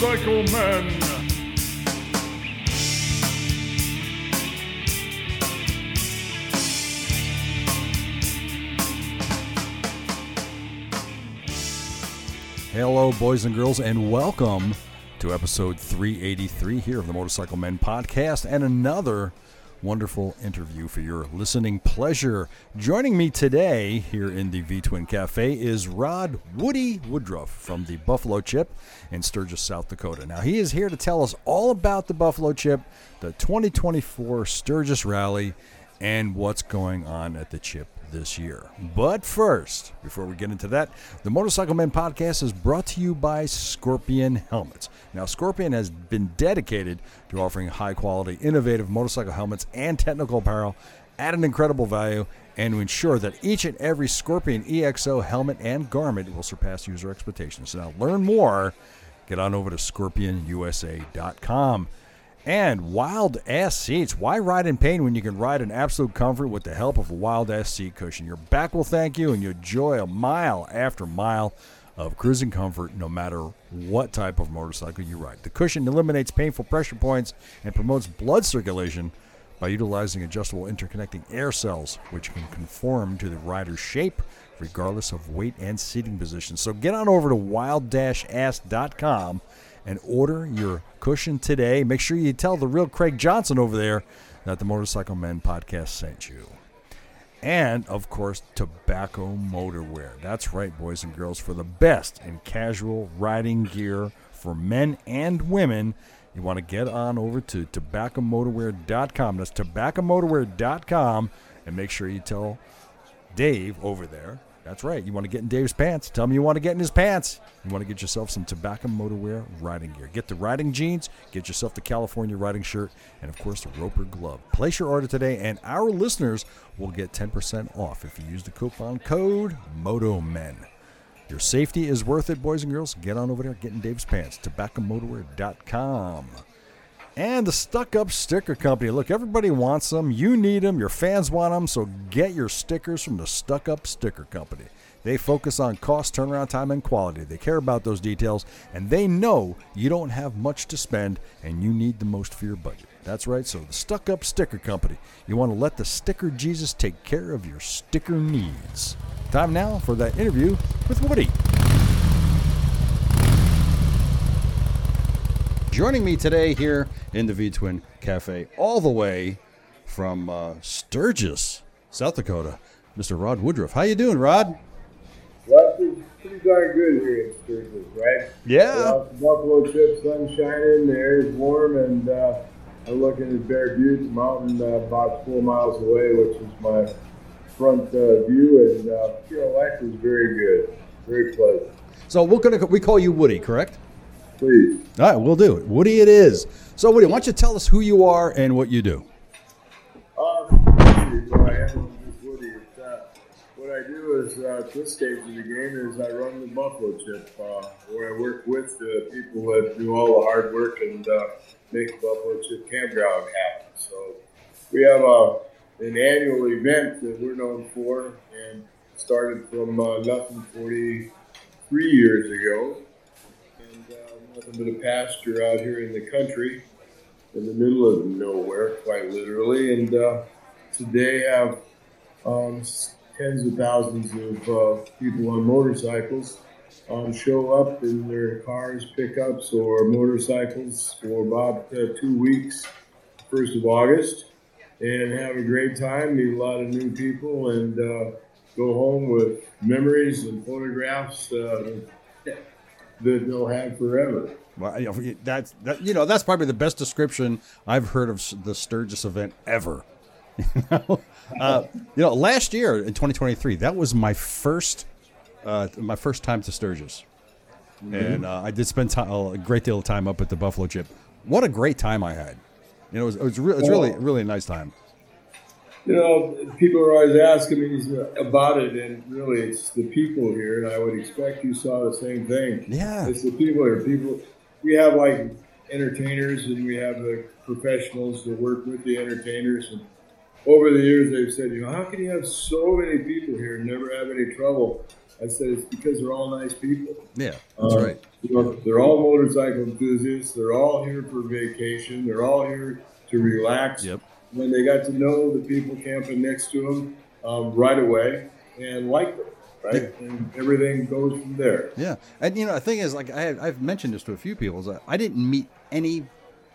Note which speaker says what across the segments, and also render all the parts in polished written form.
Speaker 1: Motorcycle Men. Hello, boys and girls, and welcome to episode 383 here of the Motorcycle Men podcast, and another wonderful interview for your listening pleasure. Joining me today here in the V-Twin Cafe is Rod Woody Woodruff from the Buffalo Chip in Sturgis, South Dakota. Now, he is here to tell us all about the Buffalo Chip, the 2024 Sturgis Rally, and what's going on at the Chip this year. But first, before we get into that, the Motorcycle Men podcast is brought to you by Scorpion Helmets. Now, Scorpion has been dedicated to offering high-quality, innovative motorcycle helmets and technical apparel at an incredible value, and to ensure that each and every Scorpion EXO helmet and garment will surpass user expectations. So now, learn more. Get on over to ScorpionUSA.com. And Wild Ass Seats. Why ride in pain when you can ride in absolute comfort with the help of a Wild Ass seat cushion? Your back will thank you, and you enjoy a mile after mile of cruising comfort no matter what type of motorcycle you ride. The cushion eliminates painful pressure points and promotes blood circulation by utilizing adjustable interconnecting air cells, which can conform to the rider's shape regardless of weight and seating position. So get on over to wild-ass.com and order your cushion today. Make sure you tell the real Craig Johnson over there that the Motorcycle Men podcast sent you. And, of course, Tobacco Motorwear. That's right, boys and girls, for the best in casual riding gear for men and women. You want to get on over to tobaccomotorwear.com. That's tobaccomotorwear.com. And make sure you tell Dave over there. That's right. You want to get in Dave's pants. Tell him you want to get in his pants. You want to get yourself some Tobacco Motorwear riding gear. Get the riding jeans. Get yourself the California riding shirt. And, of course, the Roper glove. Place your order today, and our listeners will get 10% off if you use the coupon code MOTOMEN. Your safety is worth it, boys and girls. Get on over there. Get in Dave's pants. TobaccoMotorwear.com. And the Stuck Up Sticker Company. Look, everybody wants them. You need them. Your fans want them. So get your stickers from the Stuck Up Sticker Company. They focus on cost, turnaround time, and quality. They care about those details, and they know you don't have much to spend, and you need the most for your budget. That's right. So the Stuck Up Sticker Company. You want to let the Sticker Jesus take care of your sticker needs. Time now for that interview with Woody. Joining me today here in the V-Twin Cafe, all the way from Sturgis, South Dakota, Mr. Rod Woodruff. How you doing, Rod?
Speaker 2: Well, it's pretty darn good here in Sturgis, right?
Speaker 1: Yeah.
Speaker 2: Buffalo Chip, sun shining, the air is warm, and I'm looking at Bear Butte Mountain about 4 miles away, which is my front view, and life is very good, very pleasant.
Speaker 1: So we call you Woody, correct?
Speaker 2: Please.
Speaker 1: All right, we'll do it. Woody it is. So, Woody, why don't you tell us who you are and what you do?
Speaker 2: I am just Woody. What I do is, at this stage of the game, is I run the Buffalo Chip, where I work with the people that do all the hard work and make the Buffalo Chip campground happen. So we have an annual event that we're known for, and started from nothing 43 years ago. Nothing but a pasture out here in the country, in the middle of nowhere, quite literally. And today have tens of thousands of people on motorcycles show up in their cars, pickups, or motorcycles for about 2 weeks, 1st of August, and have a great time, meet a lot of new people, and go home with memories and photographs that they'll have forever.
Speaker 1: Well, that's probably the best description I've heard of the Sturgis event ever. Last year in 2023, that was my first time to Sturgis, and I did spend a great deal of time up at the Buffalo Chip. What a great time I had! It was really a nice time.
Speaker 2: People are always asking me about it, and really it's the people here, and I would expect you saw the same thing.
Speaker 1: Yeah.
Speaker 2: It's the people here. We have like entertainers, and we have the professionals that work with the entertainers, and over the years they've said, how can you have so many people here and never have any trouble? I said, it's because they're all nice people.
Speaker 1: Yeah, that's right.
Speaker 2: They're all motorcycle enthusiasts. They're all here for vacation. They're all here to relax.
Speaker 1: Yep.
Speaker 2: When they got to know the people camping next to them right away and like them, right? And everything goes from there.
Speaker 1: Yeah. And, the thing is, like, I've mentioned this to a few people, is that I didn't meet any.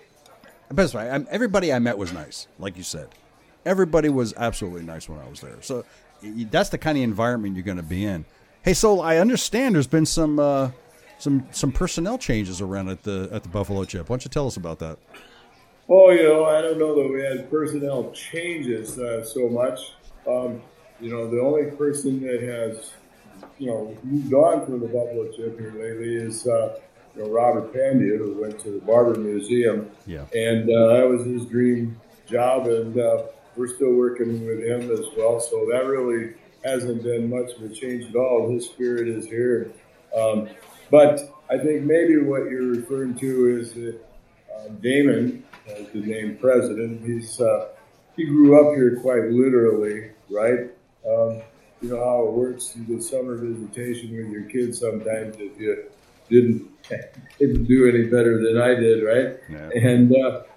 Speaker 1: Best way, everybody I met was nice, like you said. Everybody was absolutely nice when I was there. So that's the kind of environment you're going to be in. Hey, so I understand there's been some personnel changes around at the Buffalo Chip. Why don't you tell us about that?
Speaker 2: Oh, I don't know that we had personnel changes so much. The only person that has, moved on from the Buffalo Chip here lately is Robert Pandia, who went to the Barber Museum.
Speaker 1: Yeah.
Speaker 2: And that was his dream job, and we're still working with him as well. So that really hasn't been much of a change at all. His spirit is here. But I think maybe what you're referring to is that Damon, as the named president, he grew up here quite literally, right? You know how it works in the summer visitation with your kids sometimes if you didn't do any better than I did, right?
Speaker 1: Yeah.
Speaker 2: And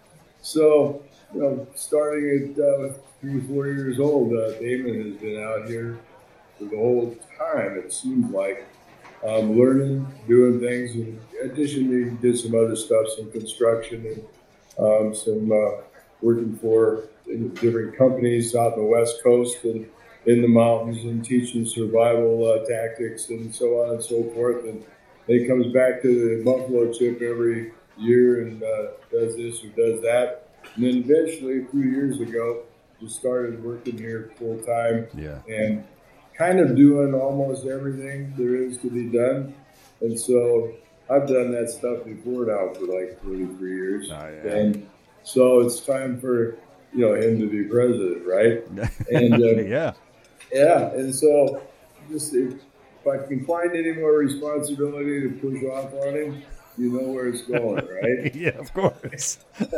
Speaker 2: so, starting at 3 or 4 years old, Damon has been out here for the whole time, it seems like, learning, doing things. In addition, he did some other stuff, some construction and some working for different companies out on the West Coast and in the mountains and teaching survival tactics and so on and so forth. And he comes back to the Buffalo Chip every year and does this or does that. And then eventually, a few years ago, just started working here full time.
Speaker 1: Yeah.
Speaker 2: And kind of doing almost everything there is to be done. And so I've done that stuff before now for like 33 years.
Speaker 1: Oh, yeah.
Speaker 2: And so it's time for, him to be president, right? And
Speaker 1: yeah.
Speaker 2: Yeah. And so just if I can find any more responsibility to push off on him, you know where it's going, right?
Speaker 1: Yeah, of course.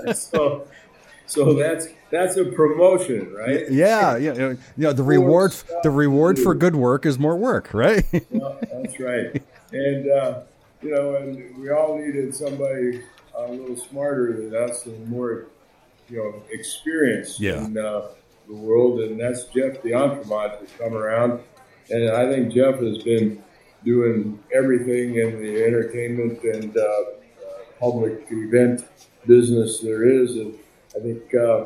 Speaker 2: So that's a promotion, right?
Speaker 1: Yeah. The reward for good work is more work, right?
Speaker 2: Well, that's right. And and we all needed somebody a little smarter than us and more, experienced in the world, and that's Jeff D'Entremont has come around, and I think Jeff has been doing everything in the entertainment and public event business there is, and I think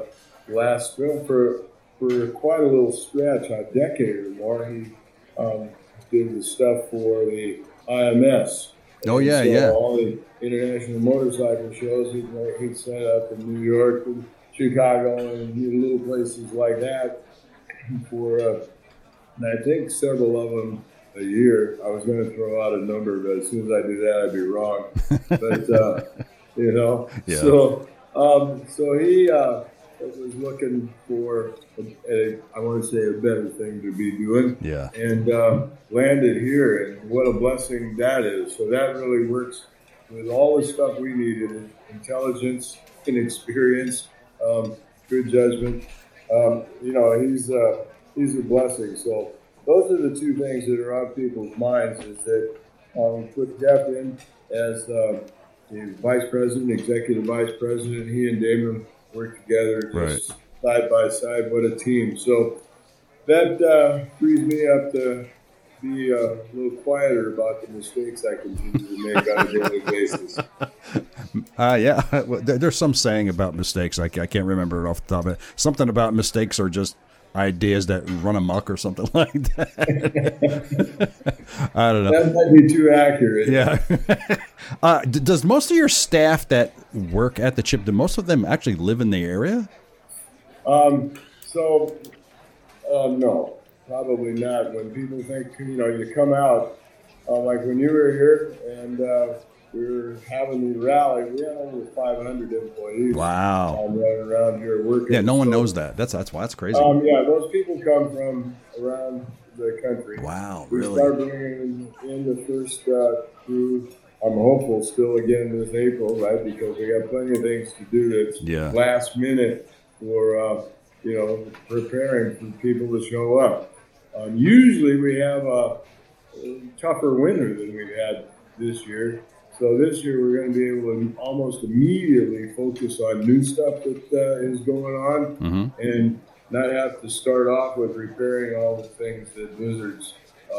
Speaker 2: for quite a little stretch, a decade or more, he did the stuff for the IMS.
Speaker 1: Oh, yeah, yeah.
Speaker 2: All the international motorcycle shows he'd set up in New York and Chicago and little places like that for, and I think several of them a year. I was going to throw out a number, but as soon as I do that, I'd be wrong. But,
Speaker 1: Yeah.
Speaker 2: So he was looking for, I want to say, a better thing to be doing.
Speaker 1: Yeah.
Speaker 2: And landed here, and what a blessing that is. So that really works with all the stuff we needed: intelligence and experience, good judgment. He's a blessing. So those are the two things that are on people's minds: is that we put Jeff in as the vice president, executive vice president. He and Damon work together just side by side. What a team. So that frees me up to be a little quieter about the mistakes I continue to make on a daily basis.
Speaker 1: Yeah. There's some saying about mistakes. I can't remember it off the top of it. Something about mistakes are just ideas that run amok or something like that. I don't know.
Speaker 2: That might be too accurate.
Speaker 1: Yeah. Does most of your staff that work at the Chip, do most of them actually live in the area?
Speaker 2: No, probably not. When people think, you come out, like when you were here and we were having the rally, we had over 500 employees.
Speaker 1: Wow.
Speaker 2: Running around here working.
Speaker 1: Yeah, no one knows that. That's why it's crazy.
Speaker 2: Those people come from around the country.
Speaker 1: Wow,
Speaker 2: we
Speaker 1: really?
Speaker 2: We start bringing in the first crew. I'm hopeful still again this April, right? Because we got plenty of things to do that's last minute for, preparing for people to show up. Usually we have a tougher winter than we've had this year. So this year we're going to be able to almost immediately focus on new stuff that is going on, and not have to start off with repairing all the things that Blizzard's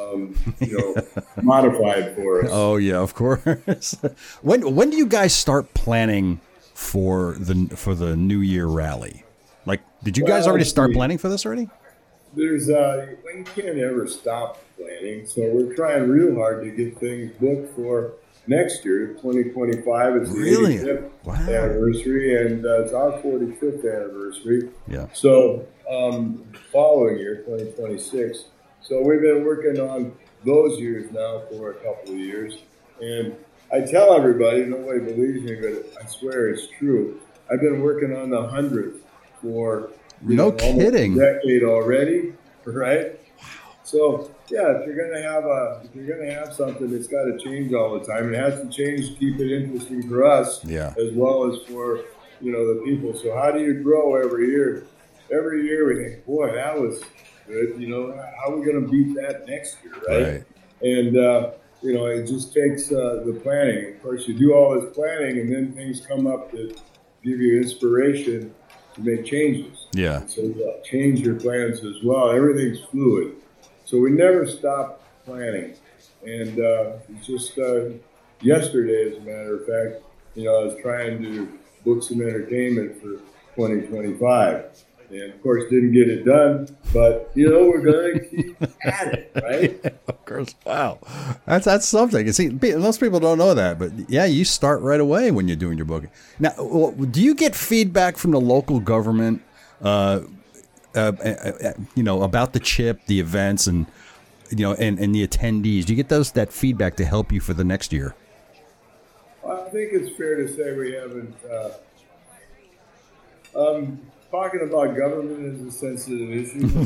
Speaker 2: modified for us.
Speaker 1: Oh yeah, of course. When do you guys start planning for the New Year rally? Like, did you guys already start planning for this already?
Speaker 2: There's you can't ever stop planning, so we're trying real hard to get things booked for next year. 2025 is the 85th anniversary, and it's our 45th anniversary.
Speaker 1: Yeah.
Speaker 2: So following year, 2026. So we've been working on those years now for a couple of years, and I tell everybody, nobody believes me, but I swear it's true. I've been working on the 100th for
Speaker 1: almost a
Speaker 2: decade already, right? So yeah, if you're gonna have something, it's got to change all the time. It has to change to keep it interesting for us, as well as for the people. So how do you grow every year? Every year we think, boy, that was good. How are we going to beat that next year, right? And it just takes the planning. Of course, you do all this planning, and then things come up that give you inspiration to make changes.
Speaker 1: Yeah.
Speaker 2: And so change your plans as well. Everything's fluid. So we never stop planning. And it's just yesterday, as a matter of fact, I was trying to book some entertainment for 2025. And, of course, didn't get it done. But, we're going to keep at it, right?
Speaker 1: Yeah, of course. Wow. That's something. You see, most people don't know that. But, yeah, you start right away when you're doing your booking. Now, do you get feedback from the local government, about the chip, the events, and, and the attendees? Do you get that feedback to help you for the next year?
Speaker 2: Well, I think it's fair to say we haven't talking about government is a sensitive issue.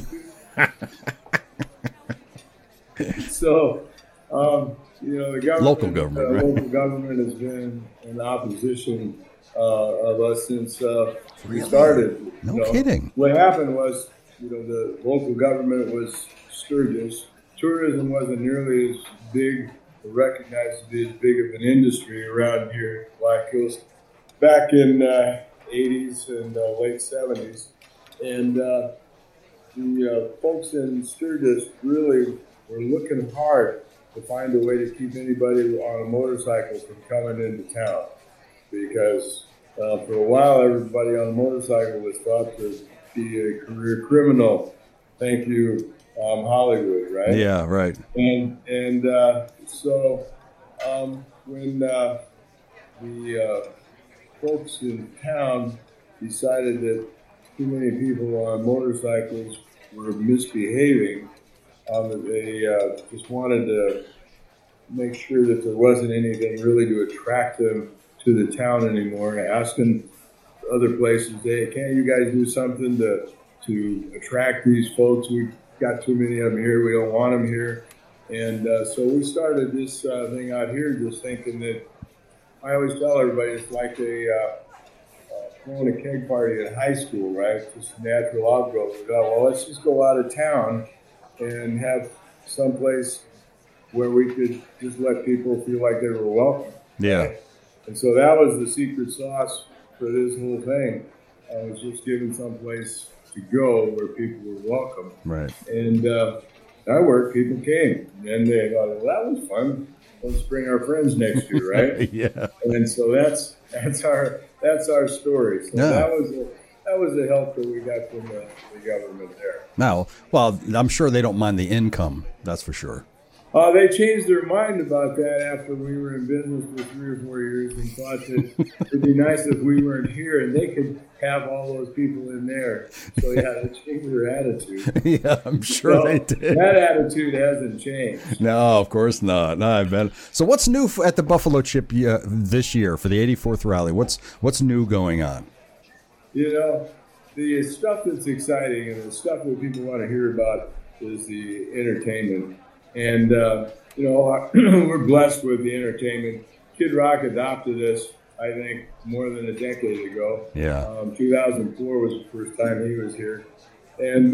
Speaker 2: So, the government,
Speaker 1: local government, right?
Speaker 2: Local government has been in opposition of us since we started.
Speaker 1: No kidding.
Speaker 2: What happened was, the local government was Sturgis. Tourism wasn't nearly as big, or recognized to be as big of an industry around here in Black Hills back in 80s and late 70s, and the folks in Sturgis really were looking hard to find a way to keep anybody on a motorcycle from coming into town, because for a while everybody on a motorcycle was thought to be a career criminal. Thank you, Hollywood, right?
Speaker 1: Yeah, right.
Speaker 2: And so when the folks in town decided that too many people on motorcycles were misbehaving, they just wanted to make sure that there wasn't anything really to attract them to the town anymore, asking other places, hey, can't you guys do something to attract these folks? We've got too many of them here. We don't want them here. And so we started this thing out here, just thinking that I always tell everybody it's like throwing a keg party in high school, right? Just natural outgrowth. We thought, well, let's just go out of town and have someplace where we could just let people feel like they were welcome.
Speaker 1: Yeah.
Speaker 2: Right? And so that was the secret sauce for this whole thing. I was just giving someplace to go where people were welcome.
Speaker 1: Right.
Speaker 2: And that worked. People came. And they thought, well, that was fun. Let's bring our friends next year, right?
Speaker 1: Yeah.
Speaker 2: And so that's our story. So that was the help that we got from the government there.
Speaker 1: Now, well, I'm sure they don't mind the income. That's for sure.
Speaker 2: They changed their mind about that after we were in business for 3 or 4 years and thought that it'd be nice if we weren't here and they could have all those people in there. So, yeah, they changed their attitude.
Speaker 1: Yeah, I'm sure they did.
Speaker 2: That attitude hasn't changed.
Speaker 1: No, of course not. No, I bet. So what's new at the Buffalo Chip this year for the 84th Rally? What's new going on?
Speaker 2: The stuff that's exciting and the stuff that people want to hear about is the entertainment. And, we're blessed with the entertainment. Kid Rock adopted us, I think, more than a decade ago.
Speaker 1: Yeah.
Speaker 2: 2004 was the first time he was here. And,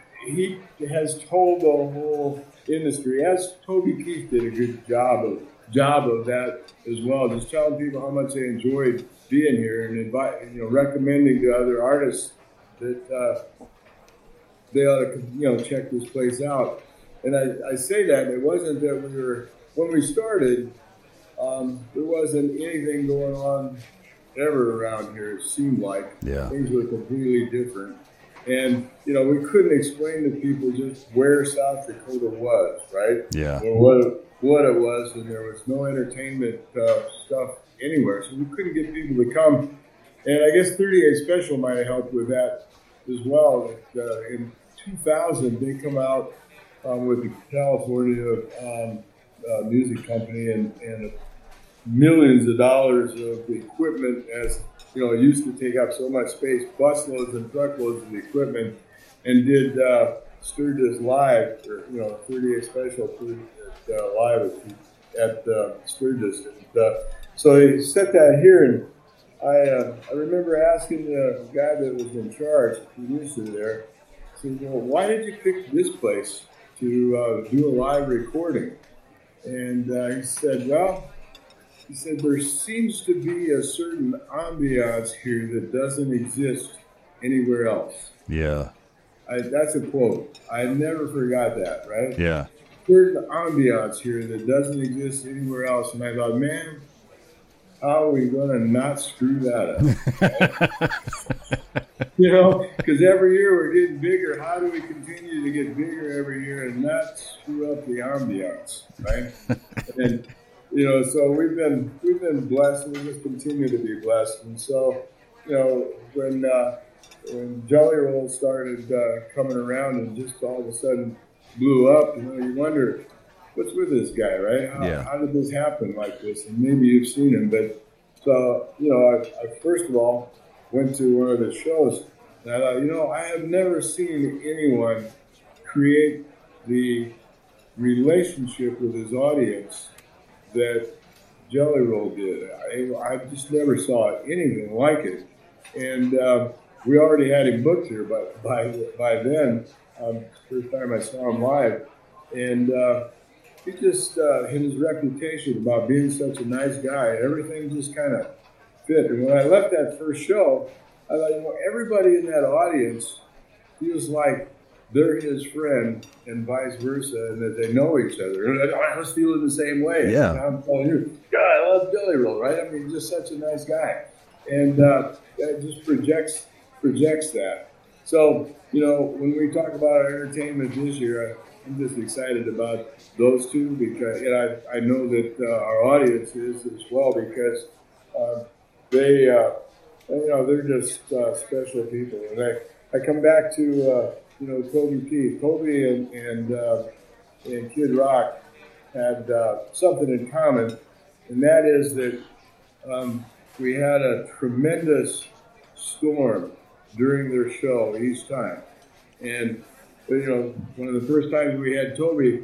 Speaker 2: he has told the whole industry, as Toby Keith did a good job of job of that as well. Just telling people how much they enjoyed being here and recommending to other artists that they ought to check this place out. And I say that it wasn't that when we started, there wasn't anything going on ever around here. It seemed like things were completely different. And, we couldn't explain to people just where South Dakota was, right?
Speaker 1: Yeah.
Speaker 2: Or what it was, and there was no entertainment stuff anywhere. So we couldn't get people to come. And I guess 38 Special might have helped with that as well. In 2000, they come out with the California music company and millions of dollars of equipment, as it used to take up so much space, busloads and truckloads of equipment, and did Sturgis Live, or 38 Special live at Sturgis. And, so they set that here, and I remember asking the guy that was in charge, the producer there, I said, why did you pick this place to do a live recording? And he said, there seems to be a certain ambiance here that doesn't exist anywhere else.
Speaker 1: Yeah.
Speaker 2: That's a quote. I never forgot that, right?
Speaker 1: Yeah.
Speaker 2: Certain ambiance here that doesn't exist anywhere else. And I thought, man, how are we going to not screw that up? Because every year we're getting bigger. How do we continue to get bigger every year and not screw up the ambiance, right? And so we've been blessed, and we just continue to be blessed. And so, when Jelly Roll started coming around and just all of a sudden blew up, you wonder what's with this guy, right? How did this happen like this? And maybe you've seen him, but so I first of all went to one of the shows, and I thought, I have never seen anyone create the relationship with his audience that Jelly Roll did. I just never saw anything like it. And we already had him booked here by then, first time I saw him live. And he just, his reputation about being such a nice guy, everything just kind of fit. And when I left that first show, I thought, everybody in that audience feels like they're his friend and vice versa, and that they know each other. And I was feeling the same way.
Speaker 1: Yeah.
Speaker 2: And I'm telling you, God, I love Jelly Roll, right? I mean, he's just such a nice guy. And that just projects that. So, when we talk about our entertainment this year, I'm just excited about those two, because I know that our audience is as well, because they're just special people. And I come back to Toby Keith. Toby and Kid Rock had something in common, and that is that we had a tremendous storm during their show each time. And, one of the first times we had Toby,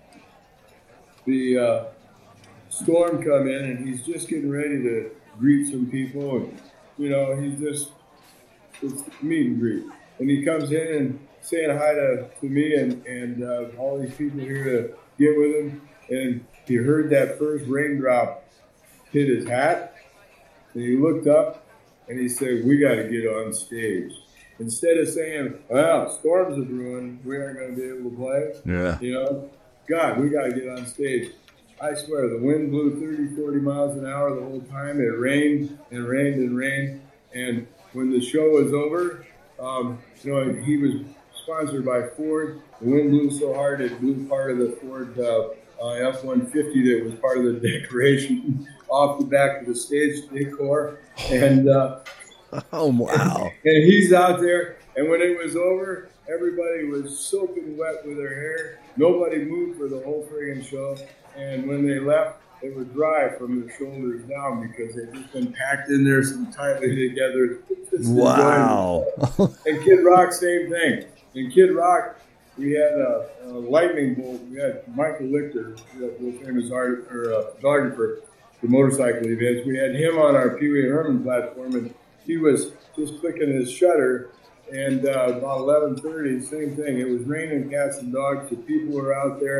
Speaker 2: the storm come in, and he's just getting ready to greet some people, and, it's meet and greet. And he comes in and saying hi to me and all these people here to get with him. And he heard that first raindrop hit his hat, and he looked up and he said, "We got to get on stage." Instead of saying, "Well, storms are brewing, we aren't going to be able to play."
Speaker 1: Yeah.
Speaker 2: God, we got to get on stage. I swear, the wind blew 30, 40 miles an hour the whole time. It rained and rained and rained. And when the show was over, he was sponsored by Ford. The wind blew so hard it blew part of the Ford F-150 that was part of the decoration off the back of the stage decor. And
Speaker 1: oh, wow.
Speaker 2: And he's out there. And when it was over, everybody was soaking wet with their hair. Nobody moved for the whole friggin' show. And when they left, they were dry from their shoulders down because they'd just been packed in there so tightly together.
Speaker 1: Wow.
Speaker 2: And Kid Rock, same thing. In Kid Rock, we had a lightning bolt. We had Michael Lichter, the famous photographer for motorcycle events. We had him on our Pee Wee Herman platform, and he was just clicking his shutter. And about 11:30, same thing. It was raining cats and dogs. The people were out there.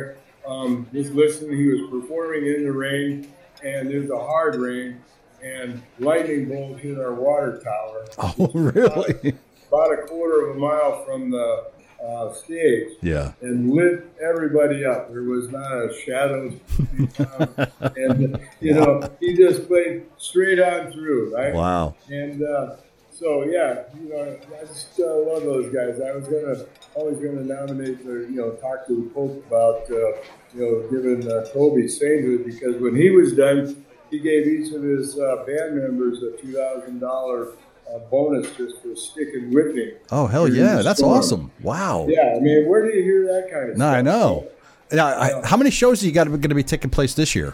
Speaker 2: just listening. He was performing in the rain, and there's a hard rain, and lightning bolt hit our water tower.
Speaker 1: Oh, really?
Speaker 2: About a quarter of a mile from the stage.
Speaker 1: Yeah.
Speaker 2: And lit everybody up. There was not a shadow to be found. And, he just played straight on through, right?
Speaker 1: Wow.
Speaker 2: And so, yeah, I just love those guys. I was always gonna nominate or, talk to the Pope about, giving Kobe sainthood, because when he was done, he gave each of his band members a $2,000 bonus just for sticking with me.
Speaker 1: Oh, hell yeah. That's awesome. Wow.
Speaker 2: Yeah, I mean, where do you hear that kind of stuff?
Speaker 1: No, I know. Now, how many shows are you going to be taking place this year?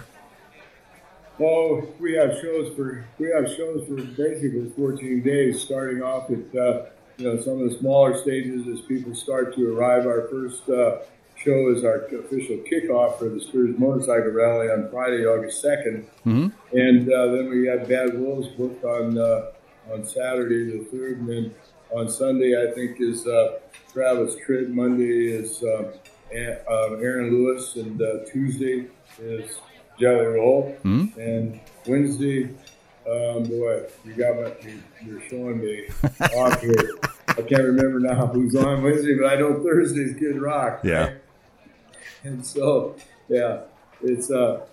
Speaker 2: Well, we have shows for basically 14 days, starting off at some of the smaller stages as people start to arrive. Our first show is our official kickoff for the Spurs Motorcycle Rally on Friday, August 2nd, and then we have Bad Wolves booked on Saturday the 3rd, and then on Sunday I think is Travis Tritt. Monday is Aaron Lewis, and Tuesday is Jelly Roll, and Wednesday, boy, you're showing me off here. I can't remember now who's on Wednesday, but I know Thursday's Kid Rock.
Speaker 1: Yeah.
Speaker 2: Right? And so, yeah, it's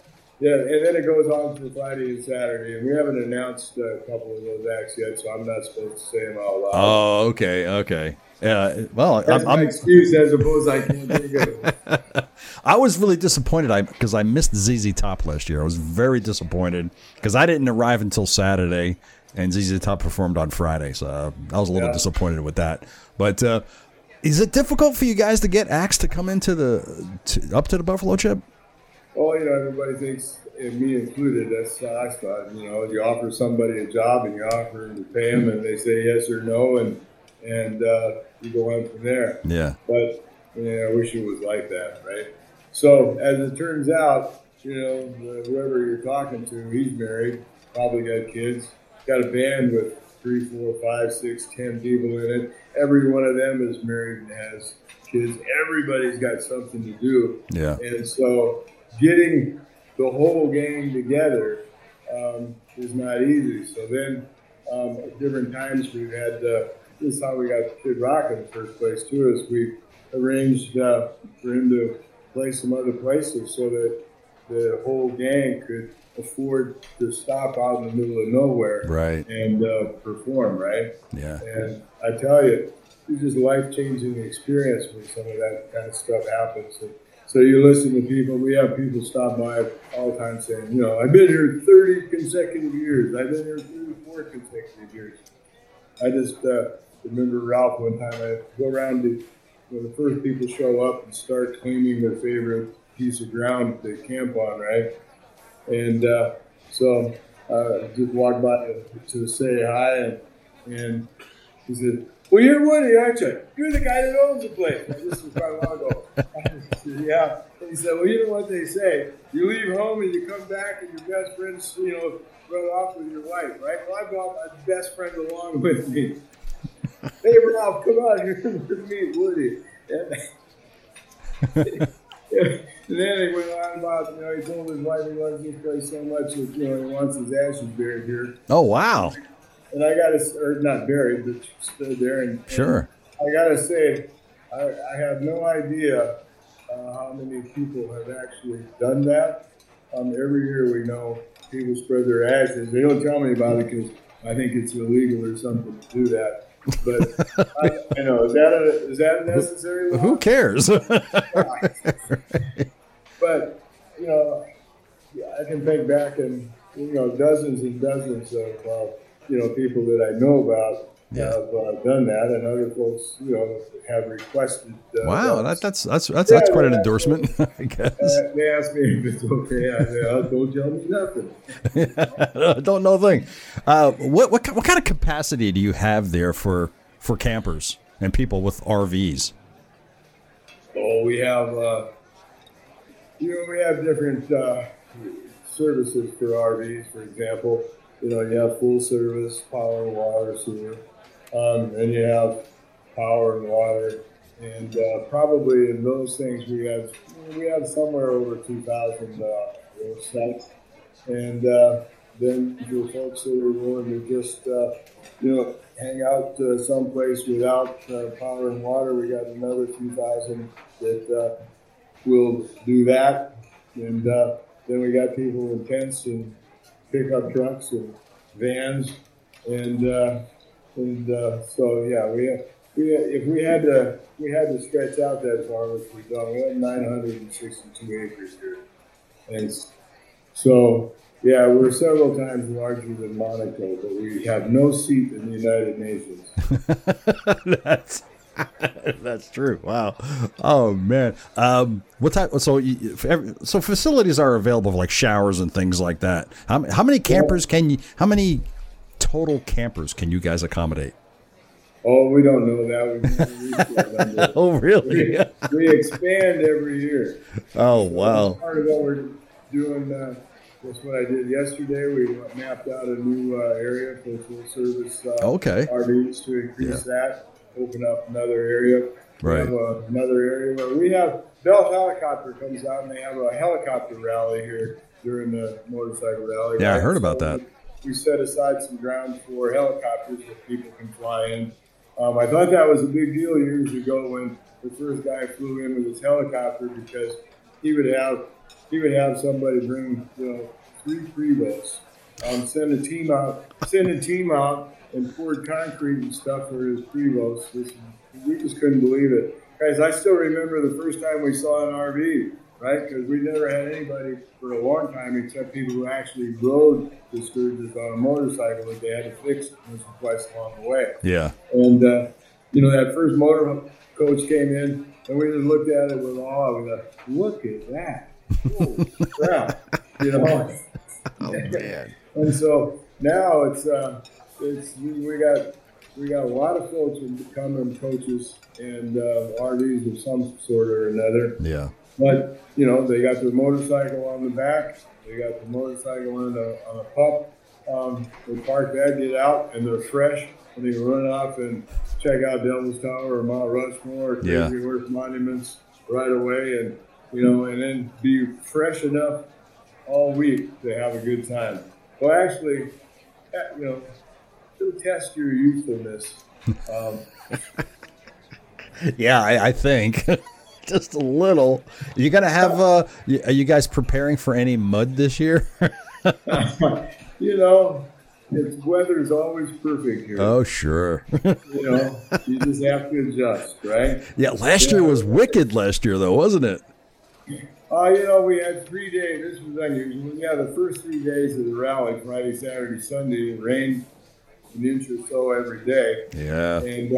Speaker 2: and then it goes on to Friday and Saturday, and we haven't announced a couple of those acts yet, so I'm not supposed to say them out loud.
Speaker 1: Oh, okay. Yeah, well,
Speaker 2: that's my excuse, as opposed I can't think of it.
Speaker 1: I was really disappointed because I missed ZZ Top last year. I was very disappointed because I didn't arrive until Saturday, and ZZ Top performed on Friday, so I was a little disappointed with that. But is it difficult for you guys to get acts to come into up to the Buffalo Chip?
Speaker 2: Well, everybody thinks, and me included, that's how I thought. You offer somebody a job and you offer to pay them, and they say yes or no, and you go on from there.
Speaker 1: Yeah.
Speaker 2: But I wish it was like that, right? So as it turns out, whoever you're talking to, he's married, probably got kids, got a band with 3, 4, 5, 6, 10 people in it. Every one of them is married and has kids. Everybody's got something to do.
Speaker 1: Yeah.
Speaker 2: And so getting the whole gang together is not easy. So then at different times we've had, this is how we got Kid Rock in the first place too, is we arranged for him to play some other places so that the whole gang could afford to stop out in the middle of nowhere,
Speaker 1: right,
Speaker 2: and perform, right?
Speaker 1: Yeah.
Speaker 2: And I tell you, it's just a life-changing experience when some of that kind of stuff happens. And so you listen to people. We have people stop by all the time saying, I've been here 30 consecutive years. I've been here 34 consecutive years. I just remember Ralph one time. I go around when the first people show up and start claiming their favorite piece of ground to camp on, right? And so just walked by to say hi, and he said, "Well, you're Woody, aren't you? You're the guy that owns the place." And this was quite a while ago. I said, "Yeah." And he said, "Well, you know what they say. You leave home and you come back, and your best friends, run off with your wife, right? Well, I brought my best friend along with me. Hey, Ralph, come on, you're going to meet Woody." And then he went on about, he told his wife he loves this place so much that, he wants his ashes buried here.
Speaker 1: Oh, wow.
Speaker 2: And I got to, or not buried, but stood there. And
Speaker 1: sure.
Speaker 2: I got to say, I have no idea how many people have actually done that. Every year we know people spread their ashes. They don't tell me about it because I think it's illegal or something to do that. But I know, is that a necessary law?
Speaker 1: Who cares?
Speaker 2: But I can think back and dozens and dozens of people that I know about have done that, and other folks have requested.
Speaker 1: Wow, that's quite an endorsement, I guess.
Speaker 2: They asked me if it's okay. I said, "Don't tell me nothing."
Speaker 1: Don't know a thing. What kind of capacity do you have there for campers and people with RVs?
Speaker 2: Oh, we have we have different services for RVs. For example, you have full service, power, water, sewer. And you have power and water and probably in those things we have somewhere over 2,000 sites, and then for folks that are willing to just hang out someplace without power and water, we got another few thousand that will do that, and then we got people in tents and pickup trucks and vans, and so yeah, if we had to stretch out that far, which we've done. We have 962 acres here, and so yeah, we're several times larger than Monaco, but we have no seat in the United Nations.
Speaker 1: That's true. Wow. Oh man. What type? So facilities are available for like showers and things like that. How many campers How many total campers can you guys accommodate?
Speaker 2: Oh, we don't know that.
Speaker 1: Oh, really?
Speaker 2: We expand every year.
Speaker 1: Oh, wow.
Speaker 2: Part of what we're doing. That's what I did yesterday. We mapped out a new area for full service RVs to increase that. Open up another area.
Speaker 1: Right.
Speaker 2: We have another area where we have Bell Helicopter comes out and they have a helicopter rally here during the motorcycle rally.
Speaker 1: Yeah, I heard about that.
Speaker 2: We set aside some ground for helicopters that people can fly in. I thought that was a big deal years ago when the first guy flew in with his helicopter because he would have somebody bring 3 Prevosts, send a team out and poured concrete and stuff for his Prevosts. We just couldn't believe it. Guys, I still remember the first time we saw an RV, right? Because we never had anybody for a long time except people who actually rode the Sturgis on a motorcycle that they had to fix once or twice along the way.
Speaker 1: Yeah.
Speaker 2: And, that first motor coach came in and we just looked at it with awe. We thought, look at that. Holy crap.
Speaker 1: Oh, man.
Speaker 2: And so now we got a lot of folks who become coaches and RVs of some sort or another.
Speaker 1: Yeah.
Speaker 2: But they got their motorcycle on the back. They got the motorcycle on a pup. They park that, get out, and they're fresh. And they can run off and check out Devil's Tower or Mount Rushmore or Crazy Horse Monuments right away, and and then be fresh enough all week to have a good time. Well, actually, it'll test your youthfulness.
Speaker 1: Yeah, I think just a little. You gonna have? Are you guys preparing for any mud this year?
Speaker 2: Its weather's always perfect here.
Speaker 1: Oh, sure.
Speaker 2: You just have to adjust, right?
Speaker 1: Yeah, last year was wicked last year, though, wasn't it?
Speaker 2: We had 3 days. This was unusual. Yeah, the first 3 days of the rally, Friday, Saturday, Sunday, it rained an inch or so every day.
Speaker 1: Yeah.
Speaker 2: And,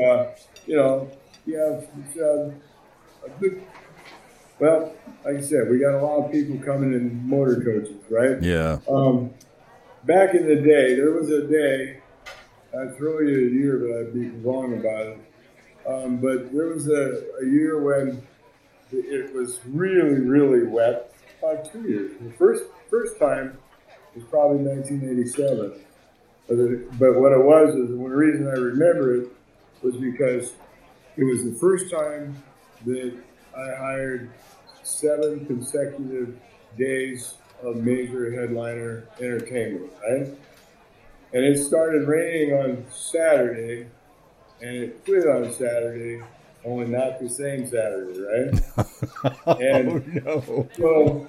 Speaker 2: it's a good, well, like I said, we got a lot of people coming in motor coaches, right?
Speaker 1: Yeah.
Speaker 2: Back in the day, there was a day, I'd throw you a year, but I'd be wrong about it. But there was a year when it was really, really wet, about 2 years. The first time was probably 1987. But what it was is the reason I remember it was because it was the first time that I hired 7 consecutive days of major headliner entertainment, right? And it started raining on Saturday, and it quit on Saturday, only not the same Saturday, right? And so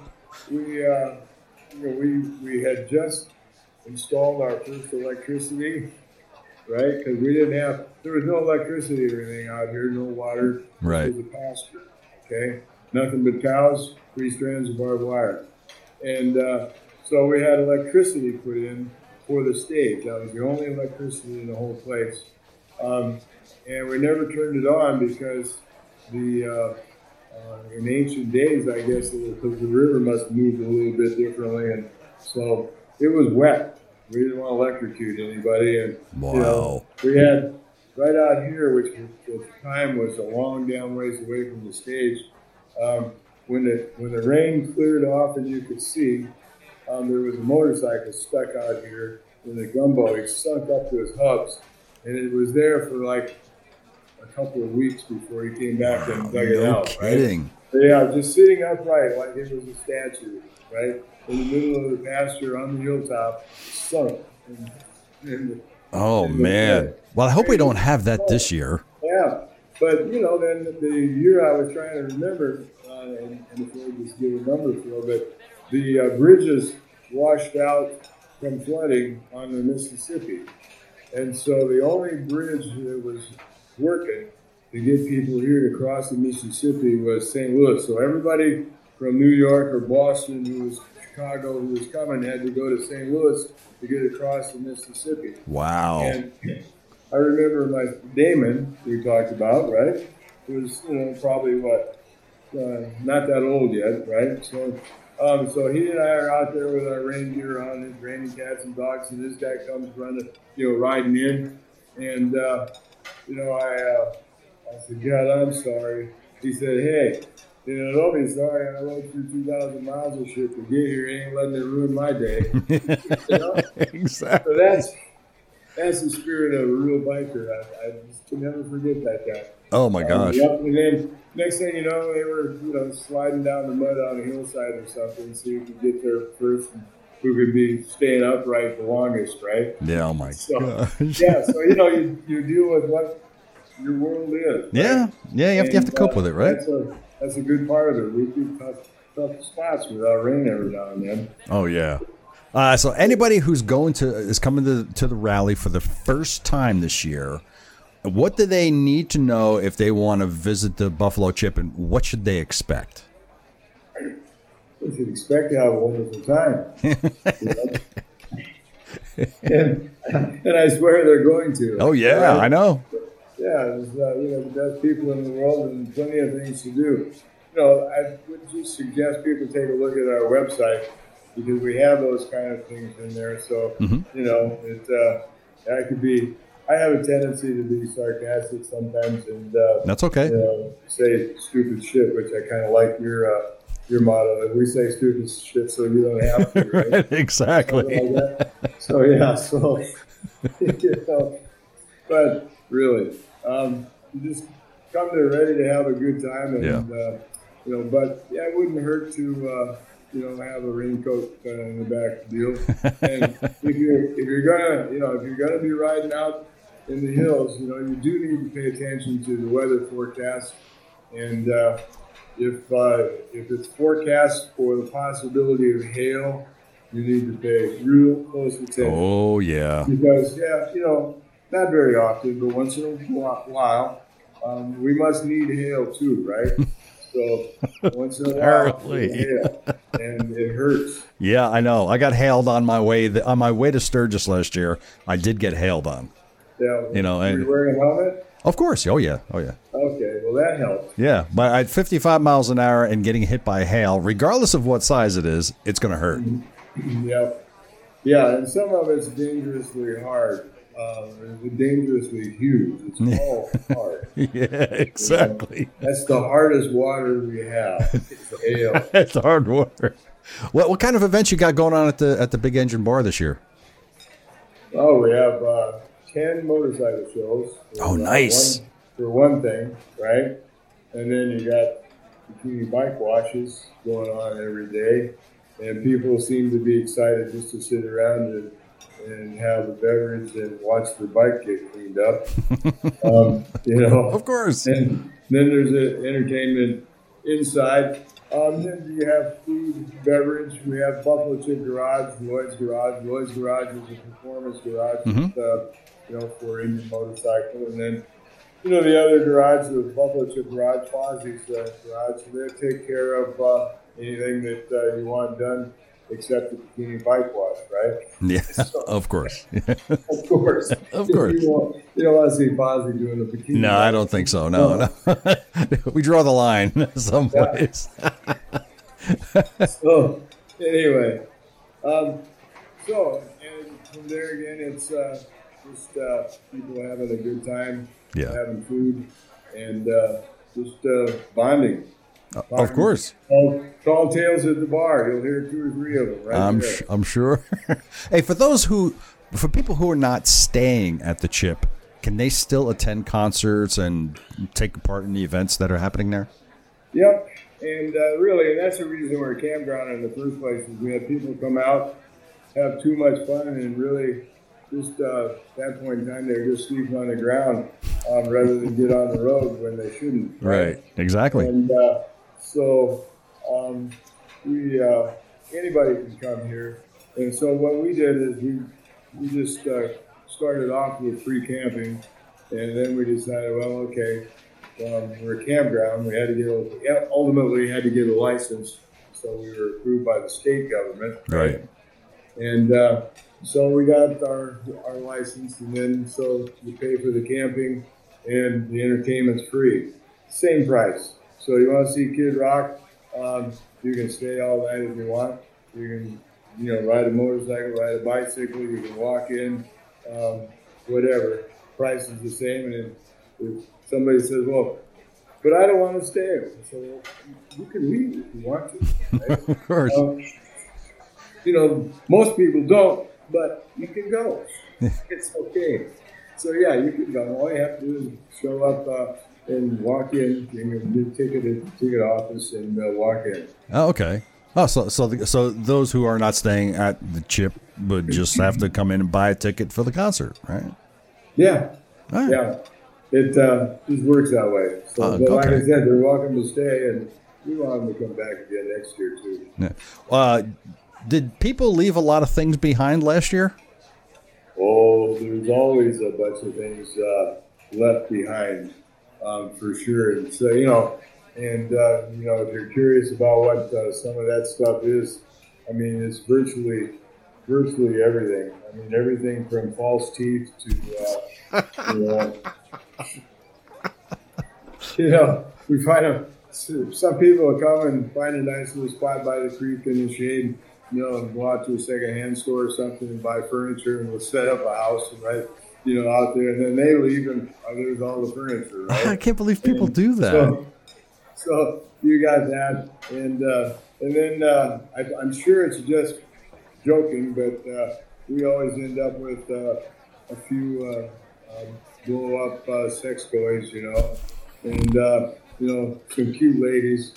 Speaker 2: we had just installed our first electricity, right? Because there was no electricity or anything out here, no water.
Speaker 1: Right.
Speaker 2: It was a pasture, okay? Nothing but cows, 3 strands of barbed wire. And so we had electricity put in for the stage. That was the only electricity in the whole place. And we never turned it on because in ancient days, I guess, because the river must have moved a little bit differently. And so it was wet. We didn't want to electrocute anybody. And
Speaker 1: wow.
Speaker 2: We had right out here, which at the time was a long damn ways away from the stage. When the rain cleared off and you could see, there was a motorcycle stuck out here in the gumbo. He sunk up to his hubs, and it was there for like a couple of weeks before he came back and dug it out.
Speaker 1: Kidding.
Speaker 2: Right? But yeah, just sitting upright like it was a statue, right? In the middle of the pasture on the hilltop, sunk.
Speaker 1: Oh, man. Well, I hope we don't have that this year.
Speaker 2: Yeah. But, you know, then the year I was trying to remember, and if I just give a number for it, but the bridges washed out from flooding on the Mississippi. And so the only bridge that was working to get people here to cross the Mississippi was St. Louis. So everybody from New York or Boston who was Chicago who was coming had to go to St. Louis to get across the Mississippi.
Speaker 1: Wow.
Speaker 2: And I remember my Damon we talked about, right? He was, you know, probably not that old yet, right? So he and I are out there with our reindeer on, his raining cats and dogs, and this guy comes running, you know, riding in, and you know, I said, God, I'm sorry. He said, hey, you know, don't be sorry. I rode through 2,000 miles of shit to get here. Ain't letting it ruin my day. You know?
Speaker 1: Exactly.
Speaker 2: So that's the spirit of a real biker. I just can never forget that guy.
Speaker 1: Oh my gosh.
Speaker 2: Yep. And then next thing you know, they were, you know, sliding down the mud on a hillside or something, so you could get there first and who could be staying upright the longest, right?
Speaker 1: Yeah, oh my gosh.
Speaker 2: Yeah, so you know, you deal with what your world is.
Speaker 1: Yeah,
Speaker 2: right?
Speaker 1: yeah, you have to cope with it, right?
Speaker 2: That's a good part of it. We do tough spots without rain every now and then.
Speaker 1: Oh yeah. So anybody who's is coming to the rally for the first time this year, what do they need to know if they want to visit the Buffalo Chip, and what should they expect?
Speaker 2: They should expect to have a wonderful time. and I swear they're going to.
Speaker 1: Oh yeah, right? I know.
Speaker 2: Yeah, there's you know, the best people in the world and plenty of things to do. You know, I would just suggest people take a look at our website because we have those kind of things in there. So you know, I have a tendency to be sarcastic sometimes, and
Speaker 1: that's okay.
Speaker 2: You know, say stupid shit, which I kind of like your motto. We say stupid shit so you don't have to, right?
Speaker 1: Right, exactly.
Speaker 2: Like so yeah, you know, but really, you just come there ready to have a good time, and you know, but yeah, it wouldn't hurt to you know, have a raincoat in the back deal. And if you're gonna be riding out in the hills, you know, you do need to pay attention to the weather forecast, and if it's forecast for the possibility of hail, you need to pay real close attention.
Speaker 1: Oh yeah.
Speaker 2: Because you know, not very often, but once in a while, we must need hail too, right? So once in a while, hail, and it hurts.
Speaker 1: Yeah, I know. I got hailed on my way to Sturgis last year. I did get hailed on.
Speaker 2: Yeah,
Speaker 1: you know, and
Speaker 2: you're wearing a helmet?
Speaker 1: Of course. Oh yeah. Oh yeah.
Speaker 2: Okay, well that helps.
Speaker 1: Yeah, but at 55 miles an hour and getting hit by hail, regardless of what size it is, it's going to hurt.
Speaker 2: Yeah, and some of it's dangerously hard. It's dangerously huge. It's all hard.
Speaker 1: Yeah, exactly.
Speaker 2: You know, that's the hardest water we have. It's hail.
Speaker 1: It's hard water. What kind of events you got going on at the Big Engine Bar this year?
Speaker 2: Oh, we have 10 motorcycle shows.
Speaker 1: Oh, nice.
Speaker 2: For one thing, right? And then you got bikini bike washes going on every day. And people seem to be excited just to sit around and have a beverage and watch their bike get cleaned up. You know,
Speaker 1: of course.
Speaker 2: And then there's entertainment inside. Then you have food, beverage. We have Buffalo Chip Garage, Lloyd's Garage. Lloyd's Garage is a performance garage, you know, for any motorcycle. And then, you know, the other garage, the Buffalo Chip Garage, Fozzie's garage. So they take care of anything that you want done except the bikini bike wash, right?
Speaker 1: Yeah, so, of course.
Speaker 2: Of course.
Speaker 1: Of course.
Speaker 2: You don't want to see Fozzie doing the bikini.
Speaker 1: No, I don't think so. No. We draw the line someplace.
Speaker 2: So, anyway. So, and from there again, it's just people having a good time, having food, and just bonding.
Speaker 1: Of course.
Speaker 2: Tall tales at the bar. You'll hear 2 or 3 of them right
Speaker 1: I'm sure. Hey, for people who are not staying at the Chip, can they still attend concerts and take part in the events that are happening there?
Speaker 2: Yep. And really, and that's the reason we're a campground in the first place, is we have people come out, have too much fun, and really just at that point in time, they're just sleeping on the ground rather than get on the road when they shouldn't.
Speaker 1: Right. Exactly.
Speaker 2: And so we anybody can come here. And so what we did is we just started off with free camping, and then we decided, well, okay, we're a campground. We had to ultimately had to get a license, so we were approved by the state government.
Speaker 1: Right.
Speaker 2: And so we got our license, and then so you pay for the camping, and the entertainment's free, same price. So you want to see Kid Rock, you can stay all night if you want. You can, ride a motorcycle, ride a bicycle. You can walk in, whatever. Price is the same, and if somebody says, "Well, but I don't want to stay," so well, you can leave if you want to. Right?
Speaker 1: Of course.
Speaker 2: Most people don't, but you can go. It's okay. So yeah, you can go. All you have to do is show up and walk in, get a ticket at the ticket office, and walk in.
Speaker 1: Oh, okay. Oh, so those who are not staying at the Chip would just have to come in and buy a ticket for the concert, right?
Speaker 2: Yeah.
Speaker 1: Right.
Speaker 2: Yeah. It just works that way. So, but like I said, they're welcome to stay, and we want them to come back again next year too.
Speaker 1: Yeah. Did people leave a lot of things behind last year?
Speaker 2: Oh, there's always a bunch of things left behind, for sure. And so, if you're curious about what some of that stuff is, I mean, it's virtually everything. I mean, everything from false teeth to, we find them. Some people will come and find a nice little spot by the creek in the shade, and go out to a secondhand store or something and buy furniture, and we'll set up a house and out there, and then they leave and there's all the furniture, right?
Speaker 1: I can't believe people do that.
Speaker 2: So you got that, and then I'm sure it's just joking, but we always end up with a few blow up sex toys, and some cute ladies